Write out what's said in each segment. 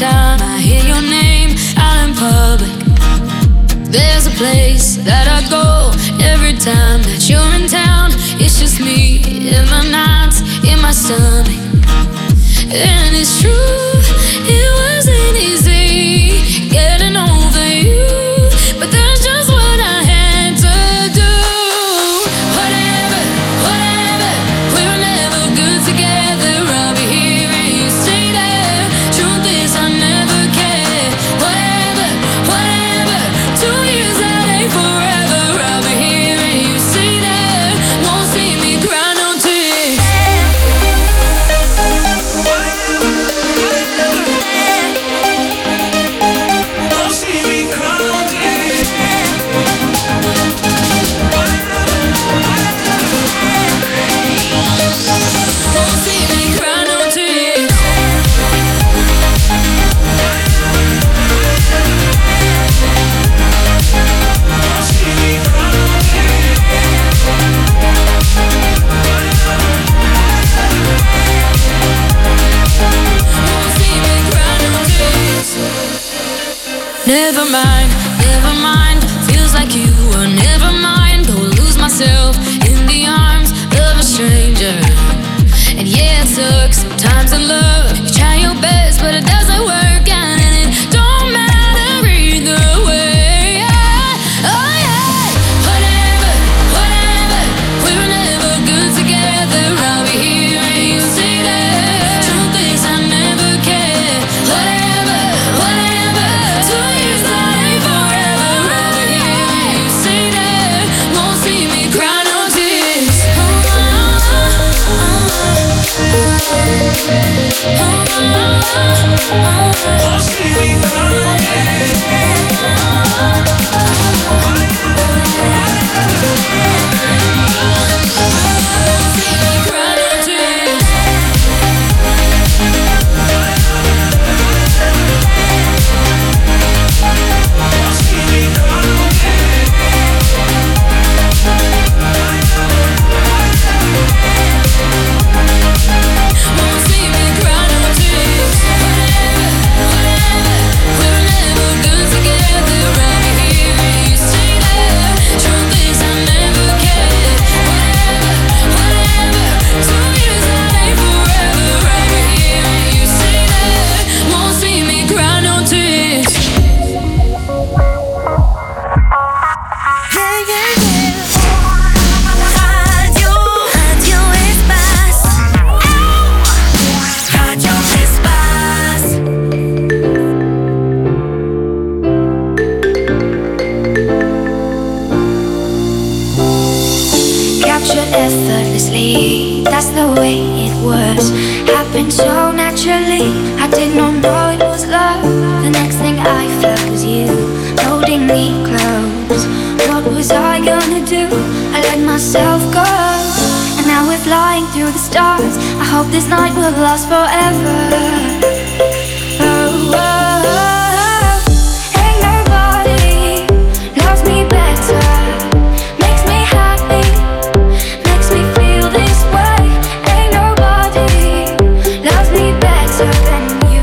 time I hear your name out in public, there's a place that I go every time that you're in town. It's just me in the nights, in my stomach. And it's true, it wasn't easy getting over you, but that's just what I had to do. Whatever, whatever, we were never good together. I'll be here and you stay there. Truth is I never cared. Whatever, whatever, 2 years that ain't forever. I'll be here and you stay there. Won't see me cry no tears. Won't see me cry no tears. Won't see me cry no tears. Never mind, never mind. Feels like you were never mind. Go lose myself in the arms of a stranger. And yeah, it sucks sometimes in love. You try your best, but it doesn't work out, and it don't matter either way. Oh yeah, whatever, whatever. We were never good together. I'll be here and you stay there. Truth is I never cared. Whatever, whatever. 2 years that ain't forever. I'll be here and you stay there. Won't see me cry no tears. Won't see me cry no tears. Captured effortlessly, that's the way it was. Happened so naturally, I did not know it was love. The next thing I felt was you, holding me close. What was I gonna do? I let myself go, and now we're flying through the stars. I hope this night will last forever. Oh, oh, oh. Ain't nobody loves me better. Makes me happy, makes me feel this way. Ain't nobody loves me better than you.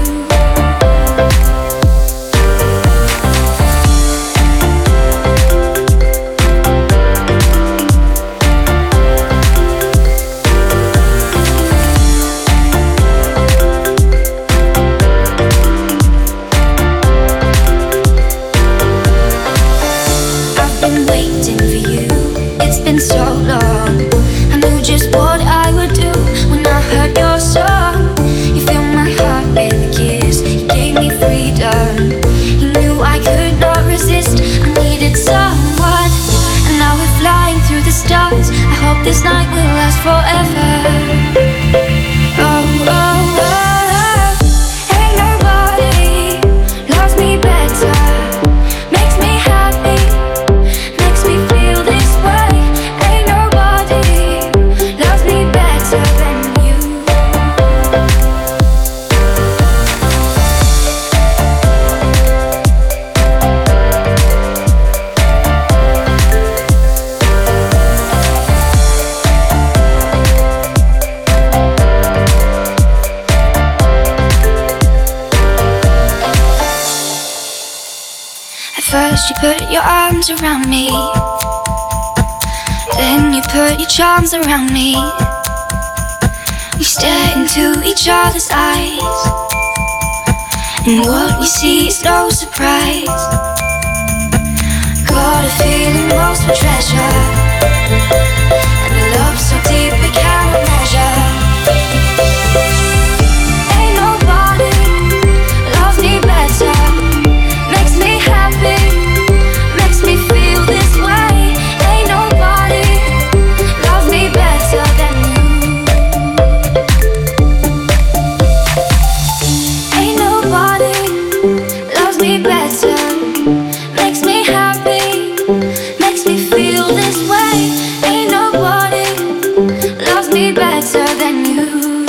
So long, I knew just what I would do when I heard your song. You filled my heart with a kiss, you gave me freedom. You knew I could not resist, I needed someone. And now we're flying through the stars. I hope this night will last forever. Oh, oh, oh, oh. Ain't nobody loves me better. Makes me happy, makes me feel this way. First you put your arms around me, then you put your charms around me. We stare into each other's eyes, and what we see is no surprise. Got a feeling lost for treasure, and a love so deep we cannot measure. Ain't nobody loves me better, makes me happy, makes me feel this way. Ain't nobody loves me better than you. Ain't nobody loves me better, makes me happy, makes me feel this way. Ain't nobody loves me better than you.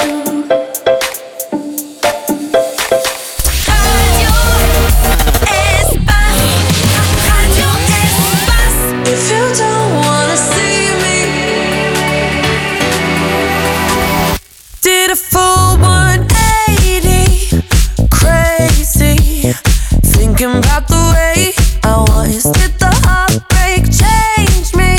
If you don't wanna see me, did a full 180, crazy, thinking about the way I was. Did the heartbreak change me?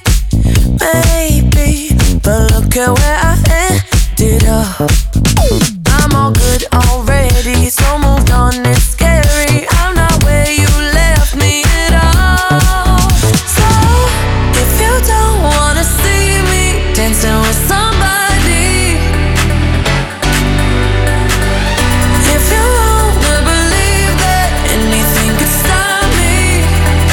Maybe, but look at where I ended up. I'm all good already, so moved on, it's scary. I'm not where you left me at all. So, if you don't wanna see me dancing with somebody, if you wanna believe that anything could stop me,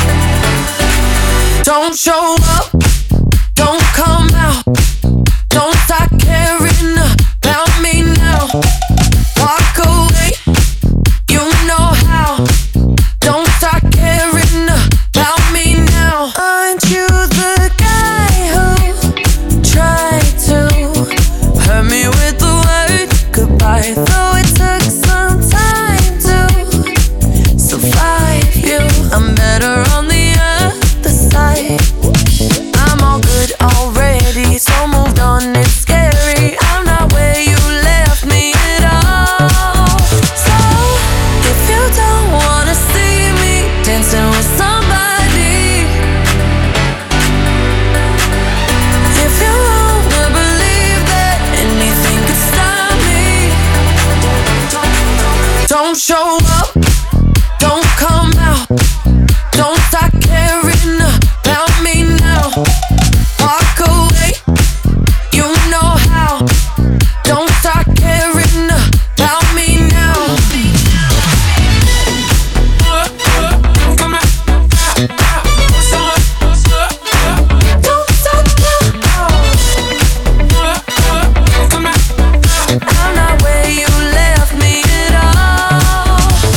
don't show up, don't come out, don't start caring about me now. Walk away, you know how. Don't start caring about me now. Aren't you the guy who tried to hurt me with the word goodbye? Though it took some time to survive you, I'm better on the other side. I'm all good already, so moved on, it's scary. I'm not where you left me at all. So, if you don't wanna see me dancing with somebody, if you wanna believe that anything could stop me, don't show up, don't come out, don't start caring about me now. Walk away, you know how. Don't start caring about me now. Don't stop now. I'm not where you left me at all.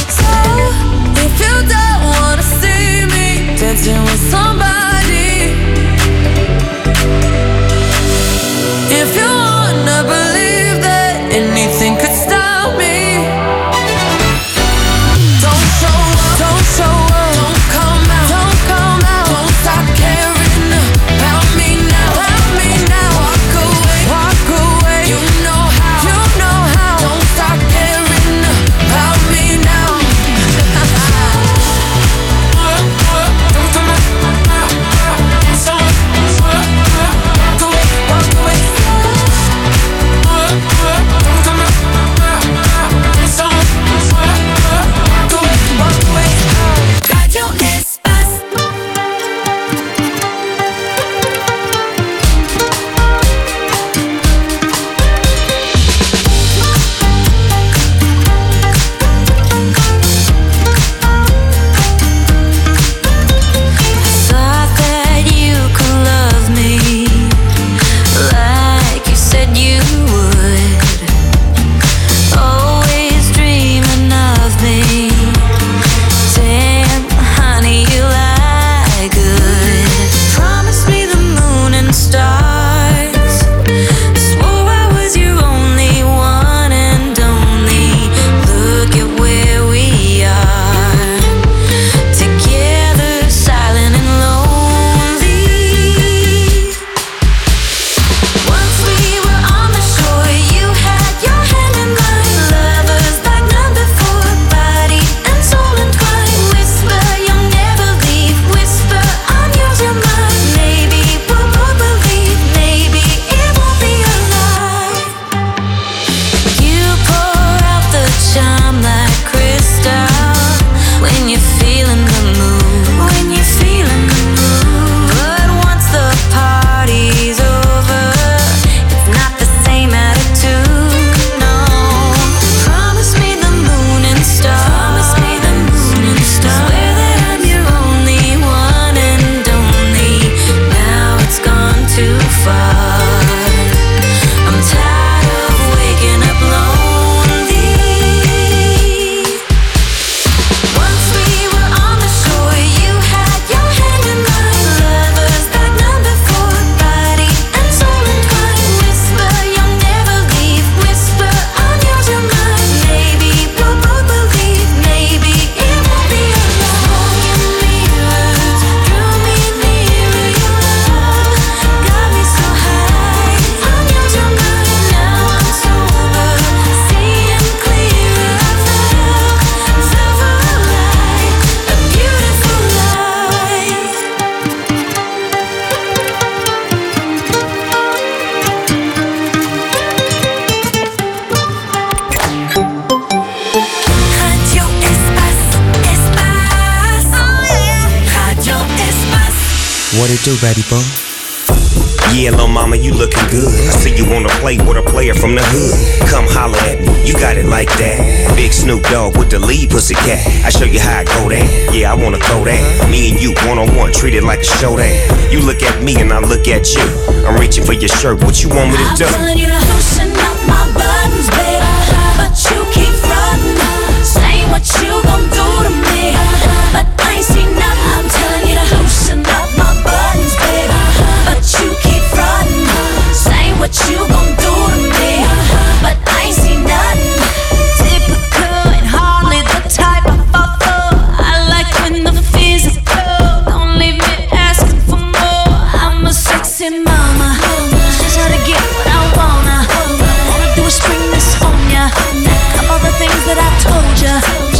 What it do, baby boo? Yeah, lil' mama, you looking good. I see you wanna play with a player from the hood. Come holler at me, you got it like that. Big Snoop Dogg with the lead pussycat. I show you how I go there. Yeah, I wanna throw that. Me and you one-on-one, treat it like a show that. You look at me and I look at you. I'm reaching for your shirt, what you want me to do? I'm telling you to loosen up my buttons, baby, but you keep frontin', saying what you gon' do to me, but I ain't seen nothing. I'm telling you to loosen up my buttons, baby, but you keep frontin', saying what you gon' do to me, but I ain't seen nothing. Typical and hardly the type I fall for. I like when the physical don't leave me asking for more. I'm a sexy mama, just how to get what I wanna. All I do is spring this on ya. Of all the things that I told ya,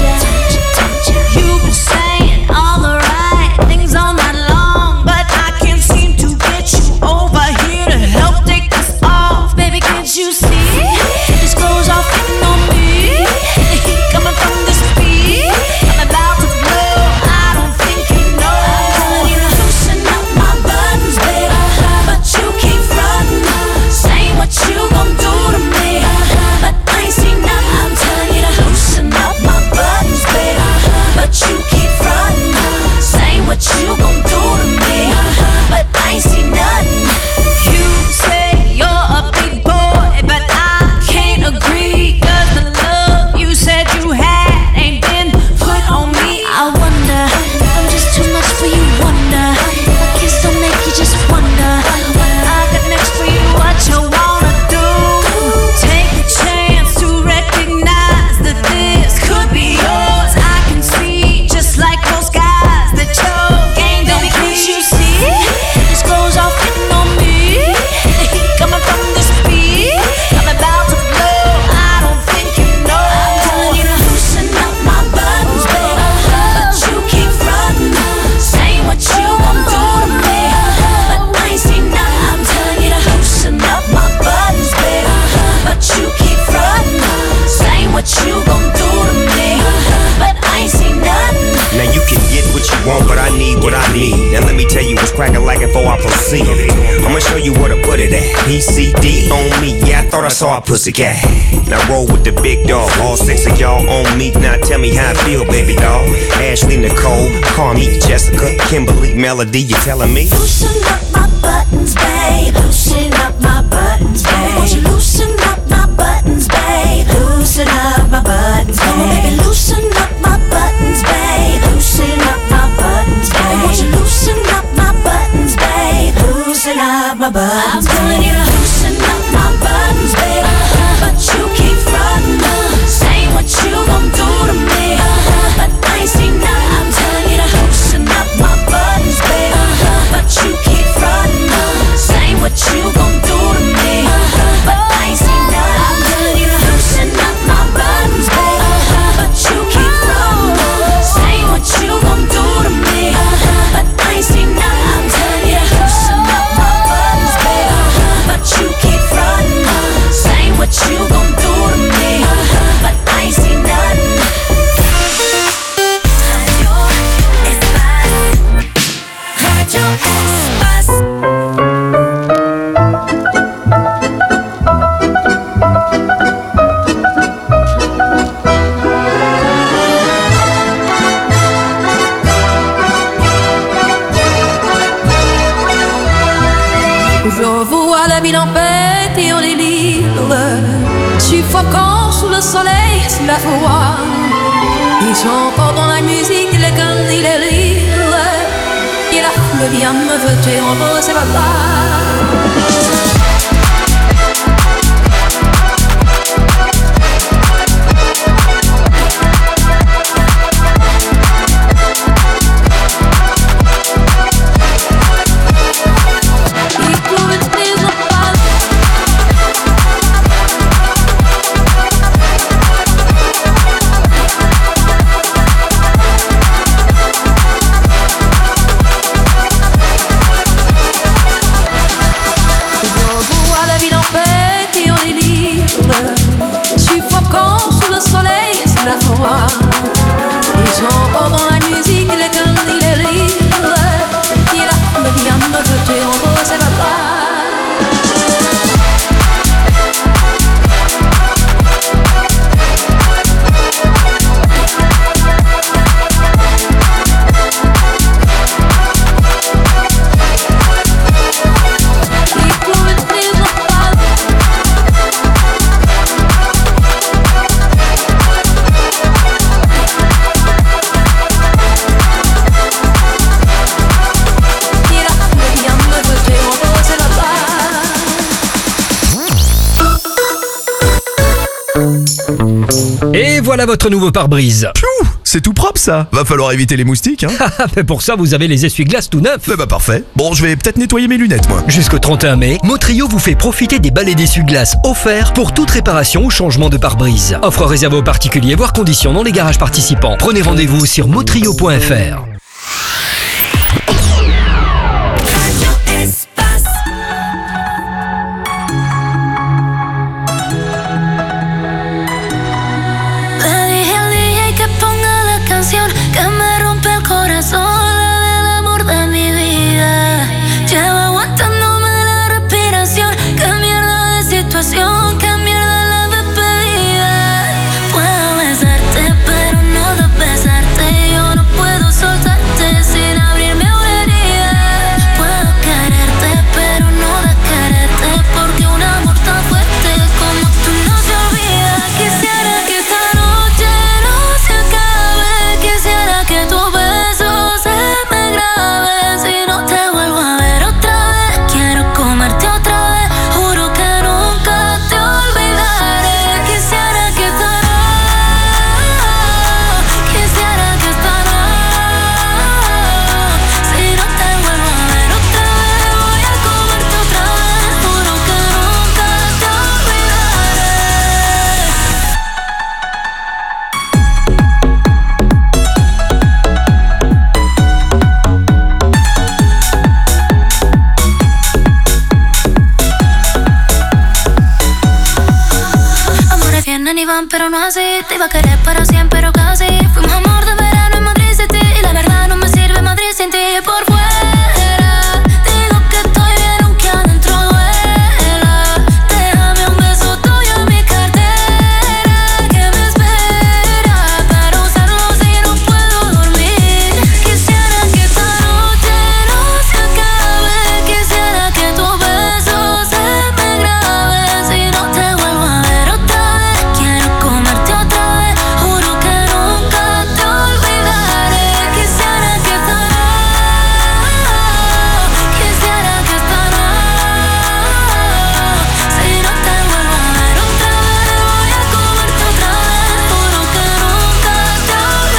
you've been saying all the right things all night long, but I can't seem to get you over here to help take this off. Baby, can't you see? This clothes off hitting on me. The heat coming from this beat. I'm about to blow. I don't think you know. I'm telling you to loosen up my buttons, baby, but you keep frontin', saying what you gon' do to me, but I ain't seen nothing. I'm telling you to loosen up my buttons, baby, but you keep frontin', saying what you gon' do to me, but I ain't seen nothing. You say you're a big boy, but I can't agree, 'cause the love you said you had ain't been put on me. I wonder if I'm just too much for you, wonder if a kiss don't make you just wonder what I got next for you, what you wanna do. Take a chance to recognize that this could be yours. I can see, just like those guys, that your game don't. Can't you see? This goes off hitting on me. The heat coming from this beat. I'm about to blow. I don't think you know. I'm telling you to loosen up my buttons, baby, but you keep frontin', saying what you gon' do to me, but I ain't seen nothing. I'm telling you to loosen up my buttons, baby, but you keep frontin', saying what you gon' do to me, but I ain't seen nothing. Now you can get what you want, but I need what I need. Now let me tell you what's cracking like before I proceed. I'ma show you where to put it at. PCD on me, yeah, I thought I saw a pussycat. Now roll with the big dog, all six of y'all on me. Now tell me how I feel, baby doll. Ashley, Nicole, Carmi, Jessica, Kimberly, Melody, you telling me? Loosen up my buttons, babe. Loosen up my buttons, babe. Won't you loosen up my buttons, babe? Loosen up my buttons, babe. Come on, baby, loosen up my buttons, babe. Loosen up my buttons, babe. Won't you loosen up my buttons, babe? Loosen up my buttons. I'm telling you to loosen up my buttons, babe, but you keep frontin', saying what you gon' do to me, but I ain't seen nothing. I'm telling you to loosen up my buttons, babe, but you keep frontin', saying what you gon' do to me, but I ain't seen nothing. I'm telling you to loosen up my buttons, babe, but you keep frontin', saying what you gon' do to me, but I ain't seen nothing. I'm telling you to loosen up my buttons, babe, but you keep frontin', saying what you gon' do to me, but I ain't seen nothing. Radio Espace. Je vois la ville en fête et en délire, suffocant sous le soleil, sous la foi. Ils sont encore dans la musique, les cannes et les rires. Et la foule vient me jeter en beau, c'est pas grave. Ils sont encore dans la musique, les cannes et les rires. Et la foule vient voilà votre nouveau pare-brise. Piou, c'est tout propre ça. Va falloir éviter les moustiques, hein. Mais pour ça, vous avez les essuie-glaces tout neufs. Bah parfait. Bon, je vais peut-être nettoyer mes lunettes, moi. Jusqu'au 31 mai, Motrio vous fait profiter des balais d'essuie-glaces offerts pour toute réparation ou changement de pare-brise. Offre réservée aux particuliers, voire conditions dans les garages participants. Prenez rendez-vous sur motrio.fr. Que me rompe el corazón, la del amor de mi vida. Lleva aguantándome la respiración. Qué mierda de situación, qué mierda la despedida. Puedo besarte, pero no de besarte. Yo no puedo soltarte sin abrirme una herida. Puedo quererte, pero no de quererte, porque un amor tan fuerte como tú no se olvida. Quisiera que esta noche no se acabe. Quisiera que tu beso se me grabe. Si no te vuelvo a ver otra vez, quiero comerte otra vez. Juro que nunca te olvidaré. Quisiera que esta noche, quisiera que esta noche, si no te vuelvo a ver otra vez, voy a comerte otra vez. Juro que nunca te olvidaré. Amores vienen y van, pero no así. Te iba a querer para siempre, pero casi. Fuimos amor de verano en Madrid City. Y la verdad no me sirve Madrid sin ti. Por fuera digo que estoy bien, aunque adentro duela. Déjame un beso tuyo en mi cartera, que me espera para usarlo si no puedo dormir. Quisiera que esta noche no se acabe. Quisiera que tu beso se me grabe. Si no te vuelvo a ver otra vez, quiero comerte otra vez. Juro que nunca te olvidaré. Quisiera que esta noche, quisiera que esta noche, si no te vuelvo a ver otra vez, voy a comerte otra vez. Juro que nunca te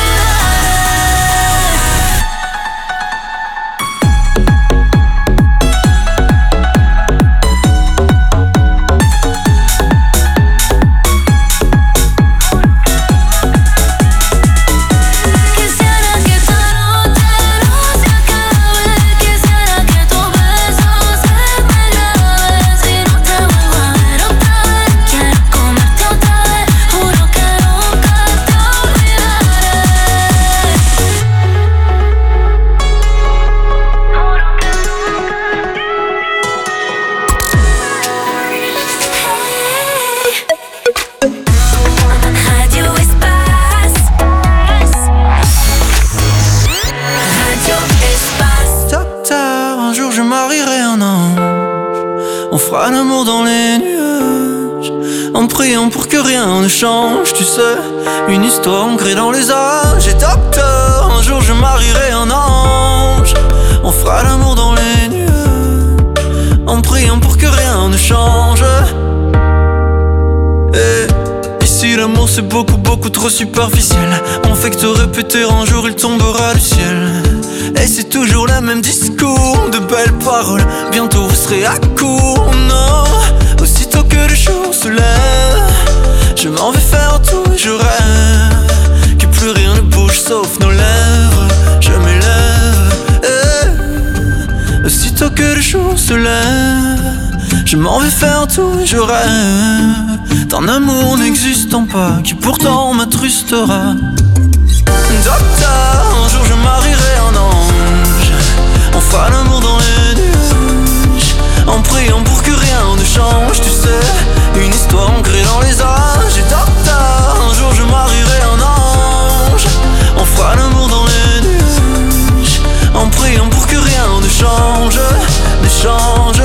Quisiera que esta noche no se acabe. Quisiera que tu beso se me grabe. Si no te vuelvo a ver otra vez, quiero comerte otra vez. Juro que nunca te olvidaré. Radio Espace. Radio Espace. Docteur, un jour je marierai un ange. On fera l'amour dans les nuages, en priant pour que rien ne change. Tu sais, une histoire ancrée dans les âges. Et docteur, un jour je marierai un ange. On fera l'amour dans les nuages, en priant pour que rien ne change. Et ici l'amour c'est beaucoup beaucoup trop superficiel. On fait que te répéter un jour il tombera du ciel. Et c'est toujours le même discours, de belles paroles. Bientôt vous serez à court, non. Aussitôt que le jour se lève, je m'en vais faire tout et je rêve que plus rien ne bouge sauf nos lèvres. Je m'élève, aussitôt que le jour se lève, je m'en vais faire tout et je rêve d'un amour n'existant pas, qui pourtant m'attrustera. Docteur, un jour je marierai un ange. On fera l'amour dans les nuages, en priant pour que rien ne change. Tu sais, une histoire ancrée dans les âges. Et docteur, un jour je marierai un ange. On fera l'amour dans les nuages, en priant pour que rien ne change, ne change.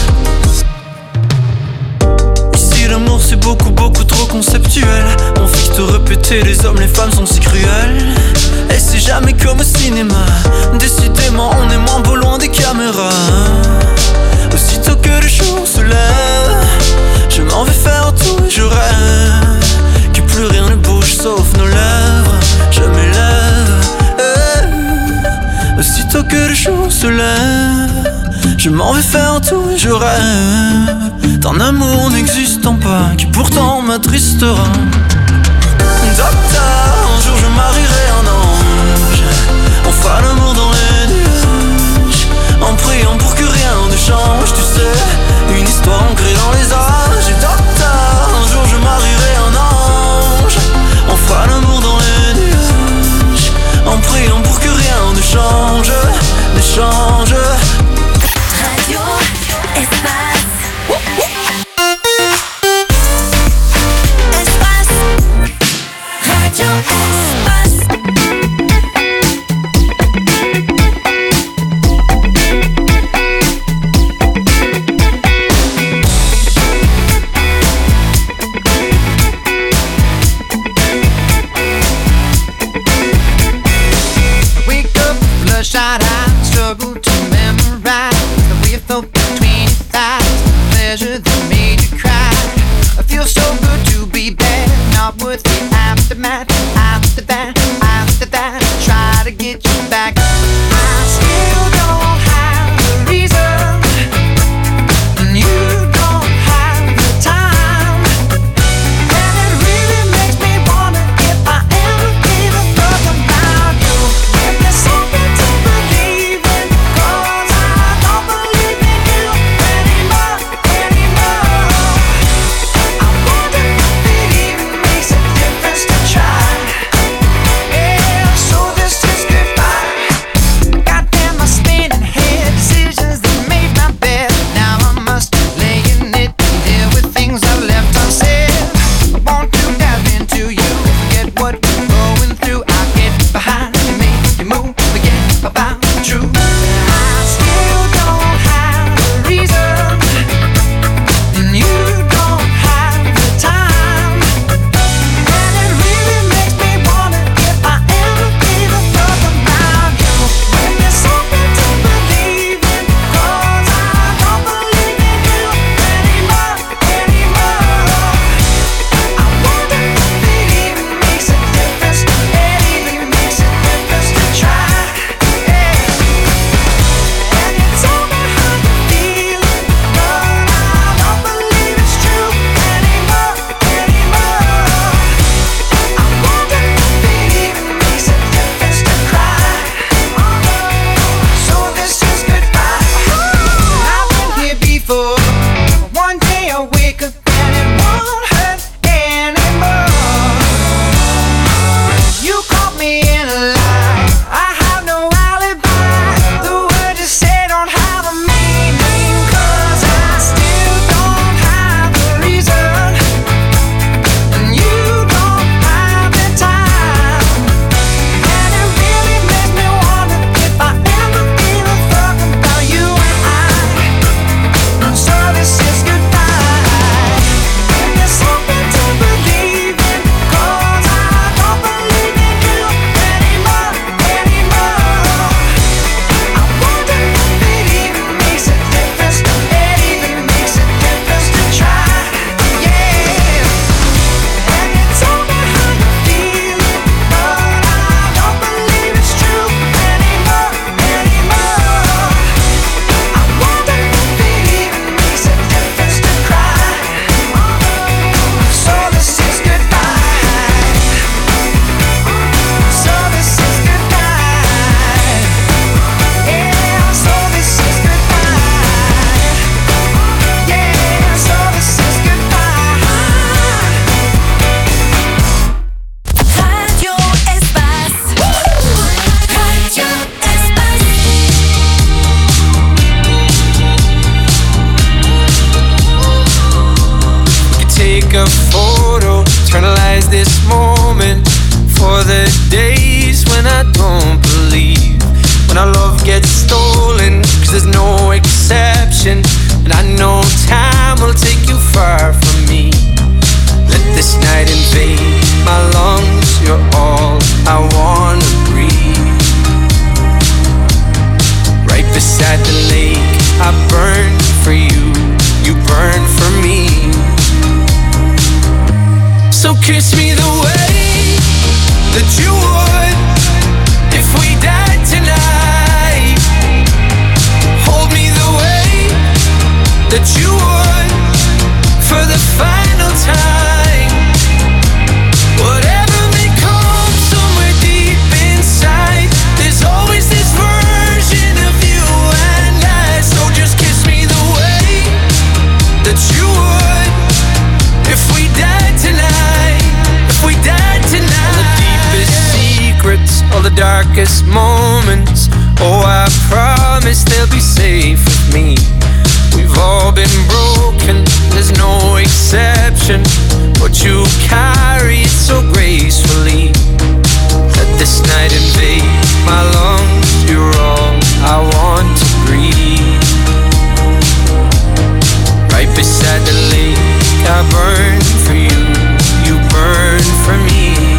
Ici l'amour c'est beaucoup beaucoup trop conceptuel. On fait que te répéter, les hommes, les femmes sont si cruels. Et c'est jamais comme au cinéma. Décidément on est moins beau loin des caméras. Aussitôt que le jour se lève, je m'en vais faire tout et je rêve que plus rien ne bouge sauf nos lèvres. Je m'élève, aussitôt que le jour se lève, je m'en vais faire tout et je rêve d'un amour n'existant pas qui pourtant m'attristera. Docteur, un jour je marierai un ange, on fera l'amour dans les nuages, en priant pour que rien ne change. Tu sais, une histoire ancrée dans les âges. Et docteur, un jour je marierai un ange, on fera l'amour dans les nuages, en priant pour que rien ne change, ne change. Radio Espace. Espace. Radio Espace. Wake up, bloodshot eyes, struggle to memorize the way you felt between your thighs, pleasure that made you cry. I feel so good to be bad, not worth the aftermath. After that, try to get you back. I still don't have the reason, and you don't have the time, and it really makes me wonder if I ever gave a fuck about you. If there's something to believe in, 'cause I don't believe in you anymore. I wonder if it even makes a difference to try. Yeah, so this is goodbye. Goddamn, I spinning head decisions that made my bed. Now I must lay in it and deal with things I left unsaid. I want to dive into you, forget what we're going through. I get behind you, make you move, forget about the truth. I still don't have a reason, and you don't have the time, and it really makes me wonder if I ever gave a fuck about you. If there's something to believe in, 'cause I don't believe in you anymore. I wonder if it even makes a difference, to try. And you told me how you feel, but I don't believe it's true anymore. I wonder if it even makes a difference to cry. So this is goodbye. I've been here before. One day I'll wake up and it won't hurt anymore. You caught me in a lie, I have no alibi. The words you say don't have a meaning, 'cause I still don't have the reason, and you don't have the time, and it really makes me wonder if I ever gave a fuck about you. So this is goodbye. If there's something to believe in, 'cause I don't believe in you anymore. I wonder if it even makes a difference, to try. Yeah. And you told me how you feel, but I don't believe it's true anymore. I wonder if it even makes a difference to cry. So this is goodbye. So this is goodbye. Yeah, so this is goodbye. Yeah, so this is goodbye. Radio Espace. Radio Espace. Take a photo, eternalize this moment for the days when I don't believe, when our love gets stolen, 'cause there's no exception, and I know time will take you far from me. Let this night invade my lungs, you're all I wanna breathe. Right beside the lake, I burn for you, you burn for me. So kiss me the way that you would, if we died tonight, hold me the way that you would for the final time. Whatever may come somewhere deep inside, there's always this version of you and I. So just kiss me the way that you would if we died tonight. If we died tonight. All the deepest secrets, all the darkest moments, oh, I promise they'll be safe with me. We've all been broken, there's no exception, but you carry it so gracefully. Let this night invade my lungs, you're all I want to breathe. Right beside the lake, I burn for you, you burn for me.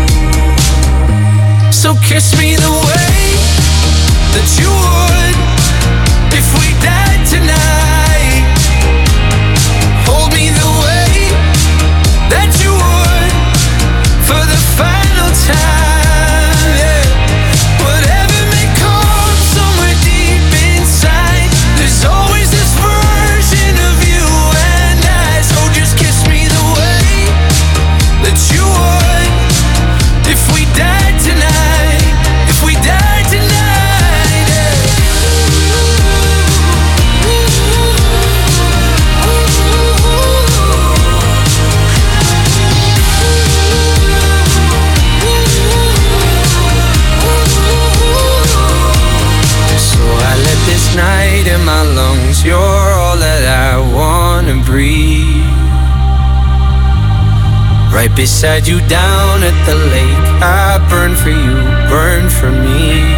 So kiss me the way that you would if we died tonight. Hold me the way that you would for the final time, yeah. Whatever may come somewhere deep inside, there's always this version of you and I. So just kiss me the way that you would if we died tonight. If we died tonight, yeah. So I let this night in my lungs, you're all that I wanna breathe. Right beside you down at the lake, I burn for you, burn for me.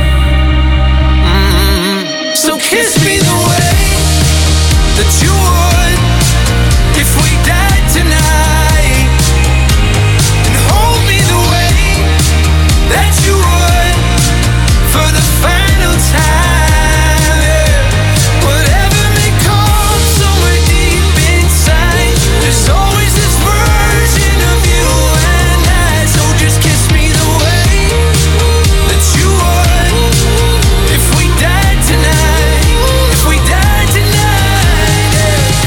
So kiss me the way that you would if we died tonight, and hold me the way that you would for the final time, yeah. Whatever may come somewhere deep inside, there's always this version of you and I. So just kiss me the way that you would if we died tonight. If we died tonight, yeah.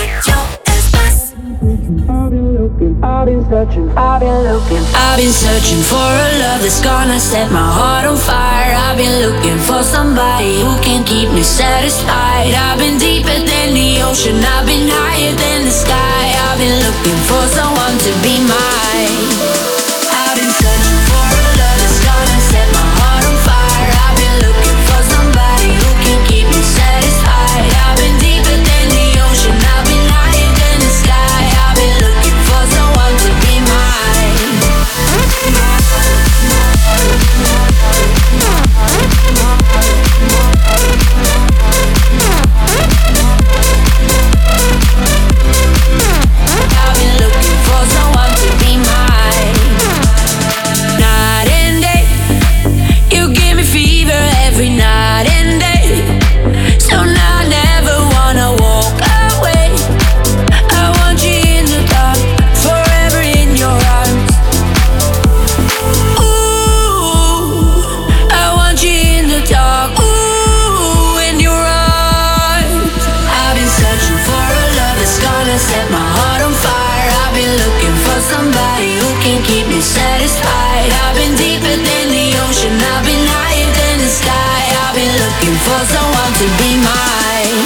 I've been searching for a love that's gonna set my heart on fire. I've been looking for somebody who can keep me satisfied. I've been deeper than the ocean, I've been higher than the sky. I've been looking for someone to be mine. I've been searching for a love that's gonna set my heart on fire. I've been looking for somebody who can keep me satisfied. I've been deeper than the ocean, I've been higher than the sky. I've been looking for someone to be mine. I've been looking for someone to be mine. Night and day, you give me fever every night and day. So now I never wanna walk away. I want you in the dark, forever in your arms. Ooh, I want you in the dark, ooh, in your arms. I've been searching for a love that's gonna set my heart on fire. I've been looking for somebody who can keep me satisfied. I've been deeper than the ocean, I've been higher than the sky. I've been looking for someone to be mine.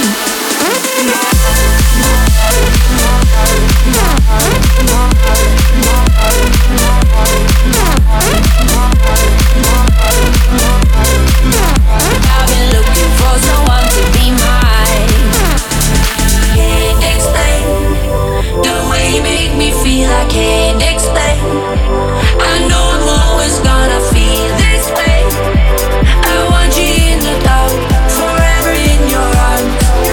I've been looking for someone to be mine. Can't explain the way you make me feel. I can't explain. I know I'm always gonna feel this way. I want you in the dark, forever in your arms.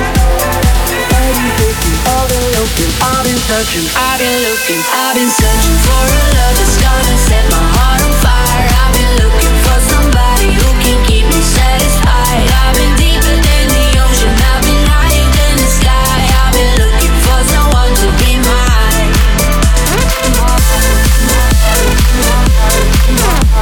I've been looking, I've been searching, I've been looking, I've been searching for a love that's gonna set my heart on fire. I've been looking for somebody who can keep me satisfied. I've been deeper than the ocean, I've been higher than the sky. I've been looking for someone to be mine.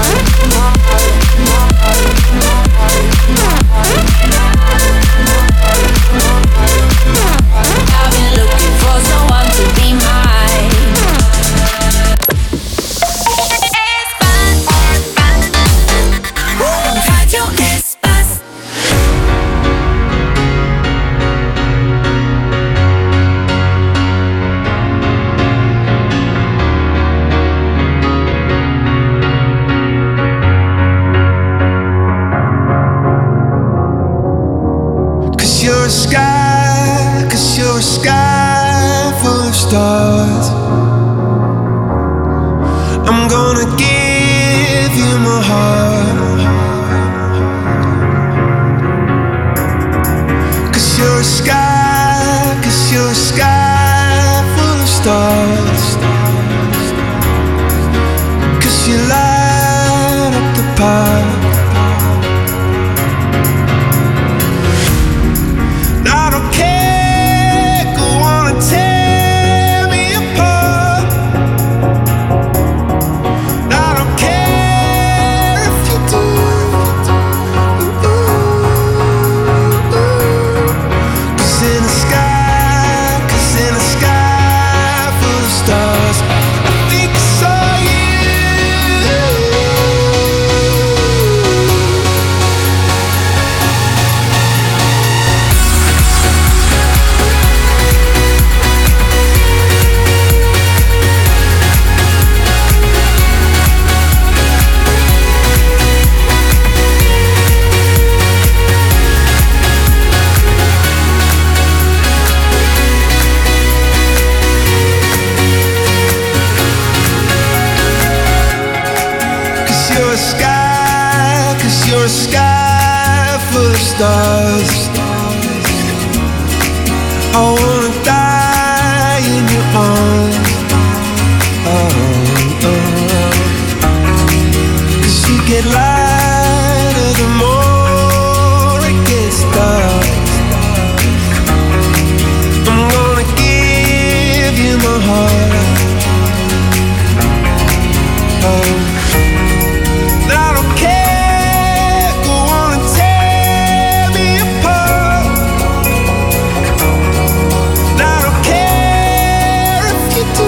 you're a sky, 'cause you're a sky full of stars. I wanna die in your arms. Cause you get lighter the more it gets dark. I'm gonna give you my heart. But I don't care, go on and tear me apart. And I don't care if you do.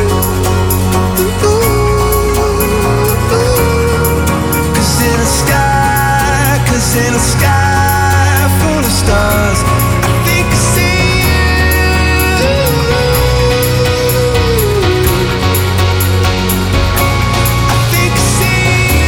Cause in a sky full of stars, I think I see you. I think I see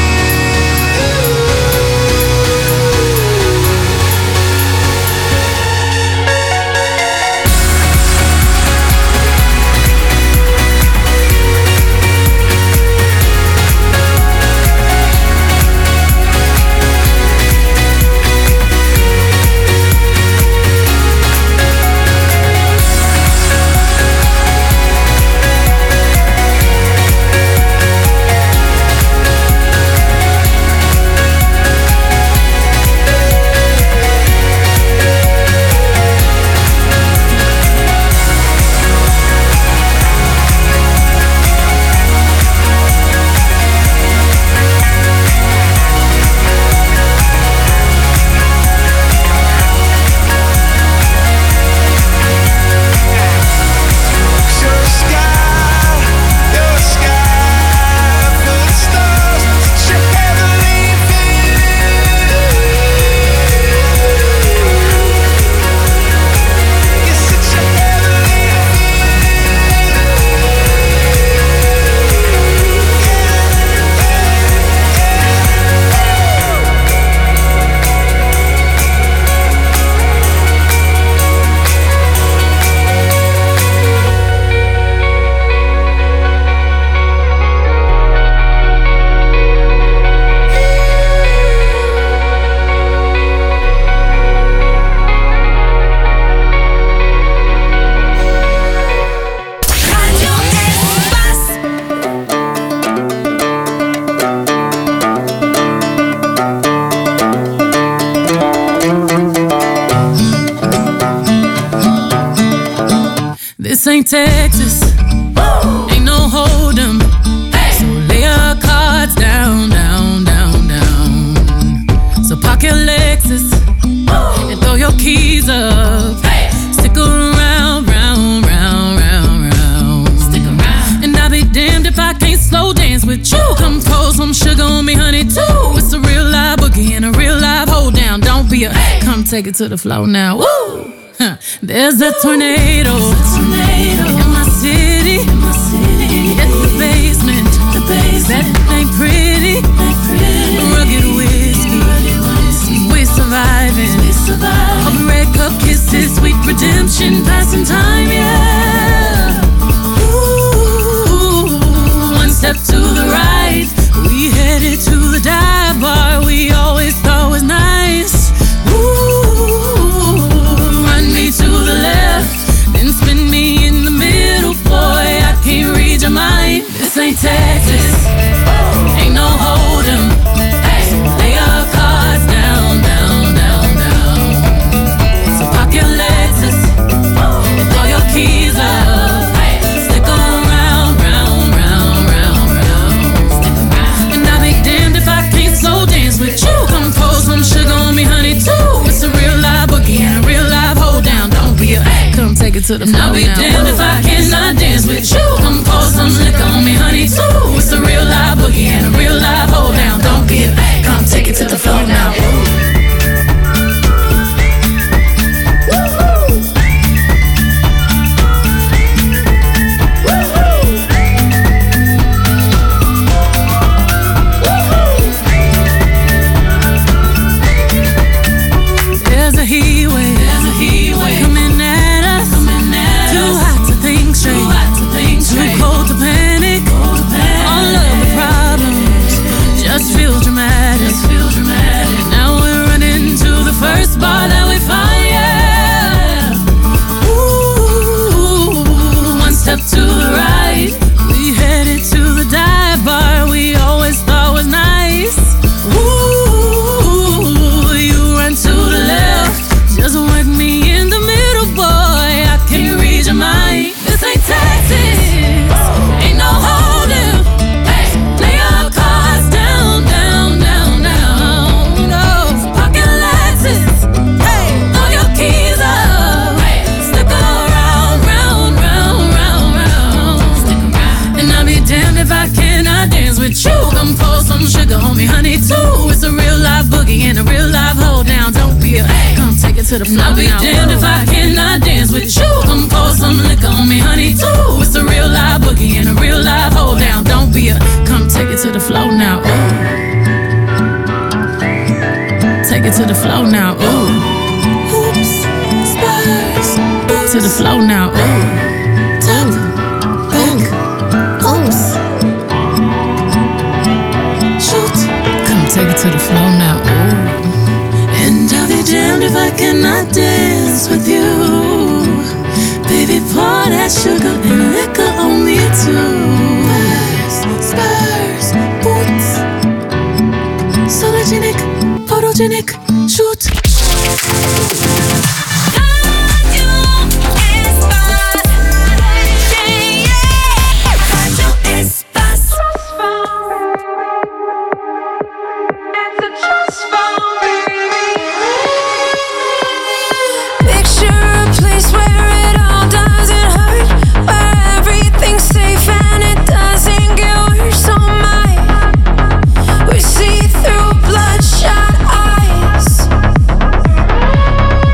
This ain't Texas, ain't no hold'em. So lay your cards down, down, down, down. So park your Lexus and throw your keys up. Stick around, round, round, round, round. Stick around. And I'll be damned if I can't slow dance with you. Come pour some sugar on me, honey, too. It's a real live boogie and a real live hold down. Don't be a come take it to the floor now. Woo! There's a tornado in my city. It's the basement. That ain't pretty. Rugged whiskey. We're surviving. All the red cup kisses, sweet redemption, passing time, yeah. Ooh, one step to the right, we headed to the dive bar we always thought was nice. To the left, then spin me in the middle, boy, I can't read your mind. This ain't Texas, ain't no hold'em. So lay your cards down, down, down, down. So park your Lexus and throw your keys up. Stick around, round, round, round, round. And I'll be damned if I can't slow dance with you. Come pour some sugar on me, honey, too. It's a real live boogie and a real live hold down. Don't be a come take it to the floor. I'll be damned if I cannot dance with you. Come pour some liquor on me, honey, too. It's a real live boogie and a real live hold down. Don't be a come take it to the floor now. There's a heat wave coming at us. Too hot to think straight, too cold to panic. All of the problems some sugar on me, honey, too. It's a real live boogie and a real live hold down. Don't be a come take it to the floor. I'll be damned if I cannot dance with you. Come pour some liquor on me, honey, too. It's a real live boogie and a real live hold down. Don't be a come take it to the floor now. Ooh. Take it to the floor now. Ooh. Oops, spurs. To the floor now. Ooh. Top, back, oops. Shoot. Come take it to the floor now. Ooh. And I'll be damned if I cannot dance with you. Baby, pour that sugar and liquor on me too. Spurs, boots. Sologenic, photogenic, shoot. See through bloodshot eyes.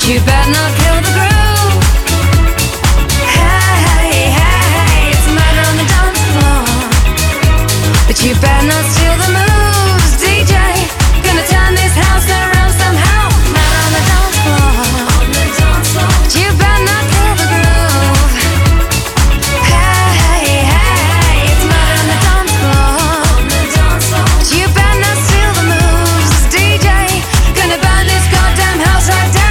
but you better not kill the groove. Hey, hey, hey, it's murder on the dance floor, but you better not steal the moves, DJ. Gonna turn this house around somehow. Murder on the dance floor, but you better not kill the groove. Hey, hey, hey, it's murder on the dance floor, but you better not steal the moves, DJ. Gonna burn this goddamn house right down.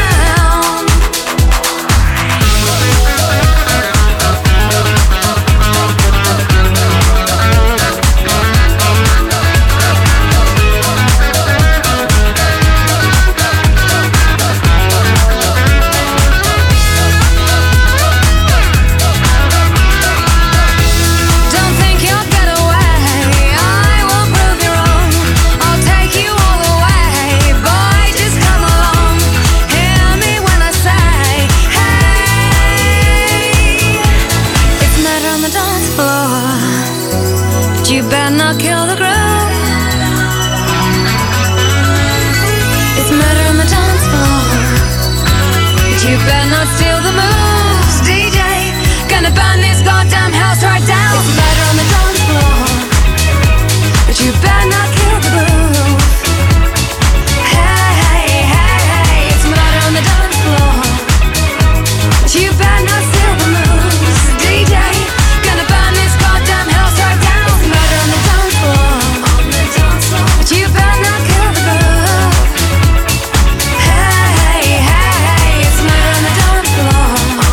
Don't think you'll get away, I will prove you wrong. I'll take you all the way, boy, just come along. Hear me when I say, hey, it's murder on the dance floor, but you better not kill the groove. It's murder on the dance floor, but you better not steal the moves, DJ. Gonna burn this goddamn house right down. It's murder on the dance floor, but you better not kill the groove. Hey, hey, hey, it's murder on the dance floor, but you better not steal the moves, DJ. Gonna burn this goddamn house right down. It's murder on the dance floor, but you better not kill the groove. Hey, hey, it's murder on the dance floor,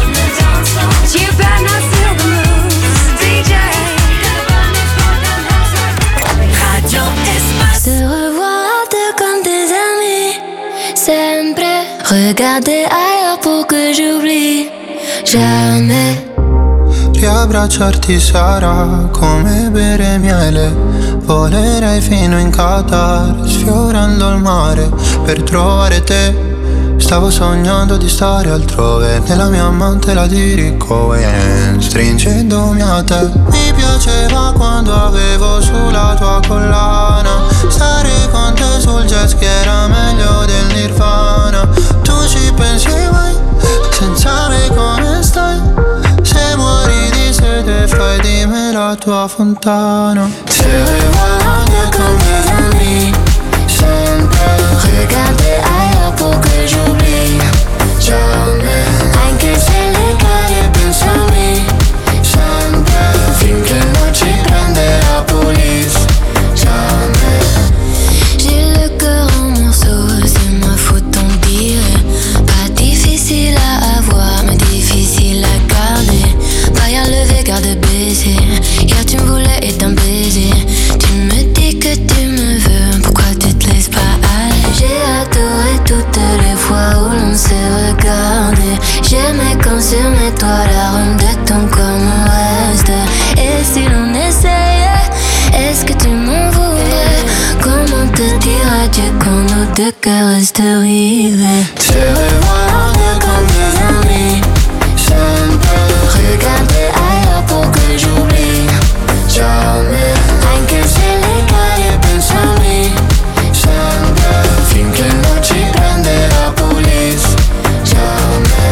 but you better not steal the moves, DJ. Gonna burn this goddamn house right down. Radio Espace. Te revoir comme des amis, sempre regarder ailleurs pour que j'oublie jamais. Riabbracciarti sarà come bere miele. Volerei fino in Qatar, sfiorando il mare per trovare te. Stavo sognando di stare altrove, nella mia amante la dirico e stringendomi a te. Mi piaceva quando avevo sulla tua collana, stare con te sul jet ski era meglio del Nirvana. Tu ci pensi mai, senza me come stai? Se muori di sete fai di me la tua fontana. Se regarder comme des amis, sempre regarder ailleurs pour que j'oublie jamais. Anche se le cade penso a me, sempre finché non ci prende la police, jamais. J'ai le cœur en morceaux, c'est ma faute on dirait. Pas difficile à avoir, mais difficile à garder. Pas à lever, garde baiser. Hier tu me voulais et d'un baiser. Tu me dis que tu me veux, pourquoi tu te laisses pas aller? J'ai adoré toutes les fois où l'on s'est regardé. J'aimais quand sur mes toits l'arôme de ton corps me reste. Et si l'on essayait, est-ce que tu m'en voudrais? Comment te dire adieu quand nos deux cœurs restent rivés? Se regarder comme des amis, sempre Regarder ailleurs pour que j'oublie jamais. anche se le cade penso a me, Sempre finché non ci prende la police, jamais.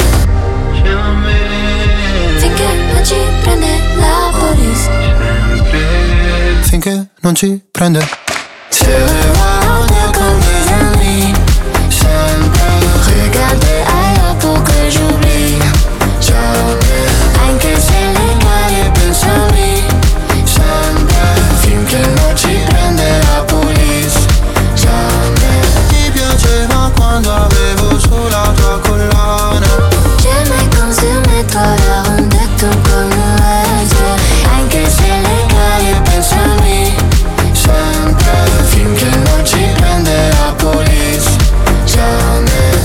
finché non ci prende la police. Finché non ci prende. Se regarder comme des amis, sempre Regarder ailleurs pour que j'oublie jamais. anche se le cade penso a me, Sempre finché non ci prende la police, jamais. Ti piaceva quando avevo sulla tua collana, j'aimais quand sur mes toits l'arôme de ton corps me reste. Anche se le cade penso a me, sempre finché non ci prende la police, jamais.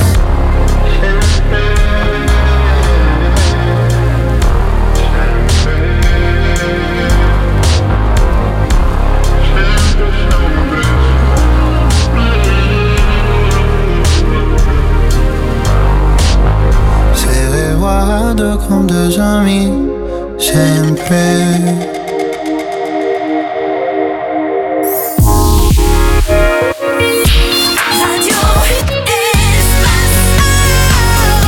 Se regarder comme des amis, sempre. Radio Espace.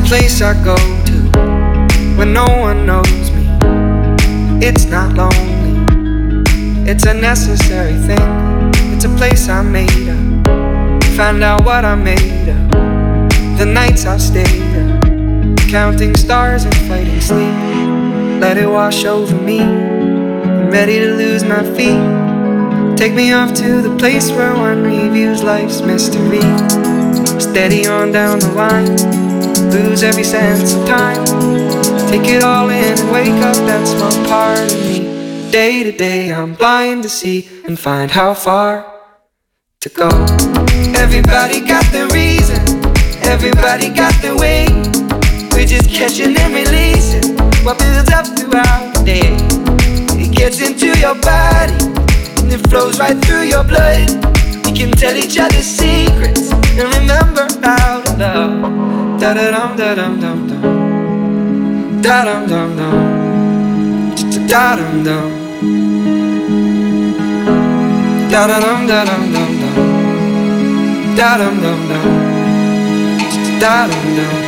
place I go to when no one knows me. It's not lonely, it's a necessary thing. It's a place I made up, find out what I made of. The nights I've stayed up, counting stars and fighting sleep. Let it wash over me, I'm ready to lose my feet. Take me off to the place where one reviews life's mystery. Steady on down the line, lose every sense of time. Take it all in and wake up that small part of me. Day to day I'm blind to see and find how far to go. Everybody got their reason, everybody got their way. We're just catching and releasing what builds up throughout the day. It gets into your body and it flows right through your blood. We can tell each other secrets and remember how to love. Da da dum da dum dum dum, da dum dum dum, da dum dum, da da dum da dum dum dum, da dum dum dum, da dum dum.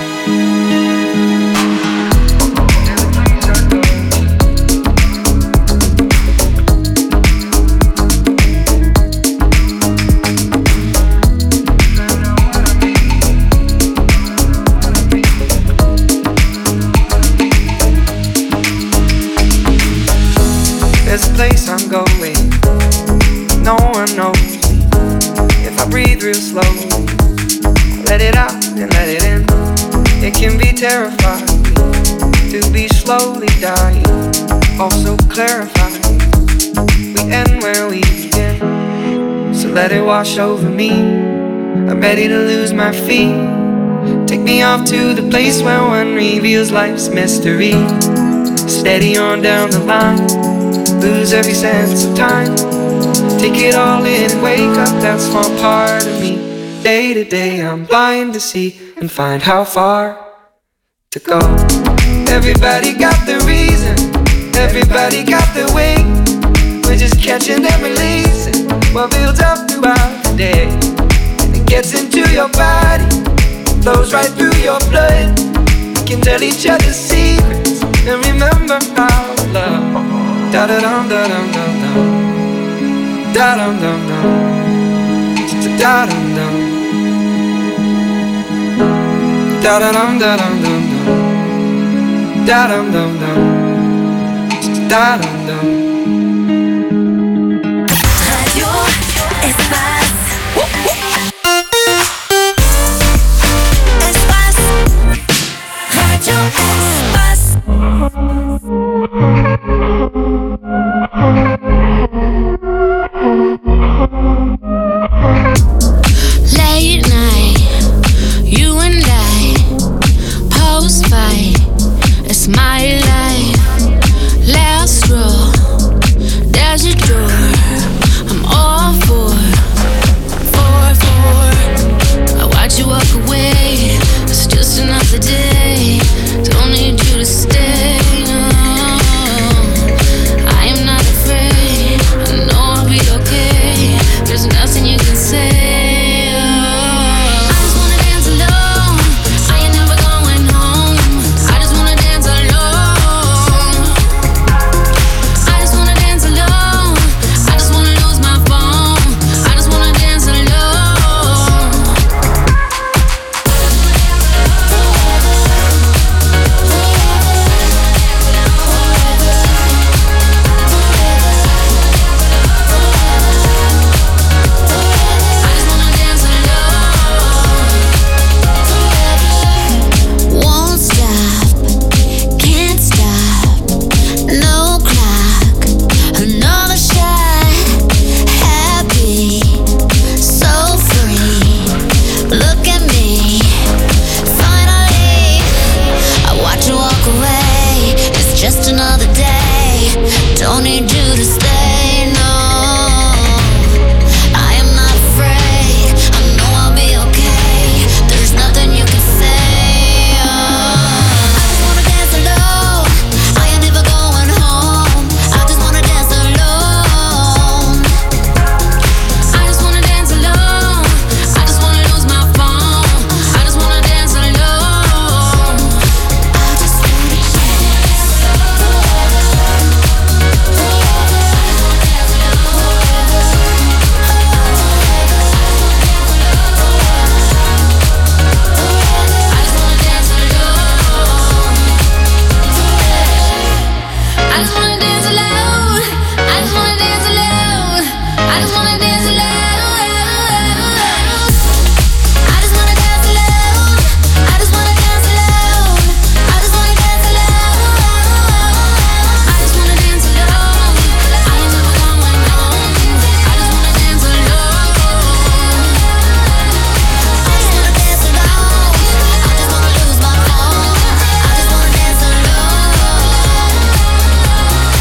There's a place I'm going, no one knows me. If I breathe real slowly, let it out and let it in. It can be terrifying to be slowly dying, also clarifying. We end where we begin, so let it wash over me. I'm ready to lose my feet. Take me off to the place where one reveals life's mystery. Steady on down the line, lose every sense of time. Take it all in and wake up that small part of me. Day to day I'm blind to see and find how far to go. Everybody got their reason, everybody got their way. We're just catching and releasing what builds up throughout the day. And it gets into your body, flows right through your blood. We can tell each other secrets and remember how to love. Da da dum da dum dum dum, da dum dum dum, da dum dum, da da dum da dum dum dum, da dum dum dum, da dum dum.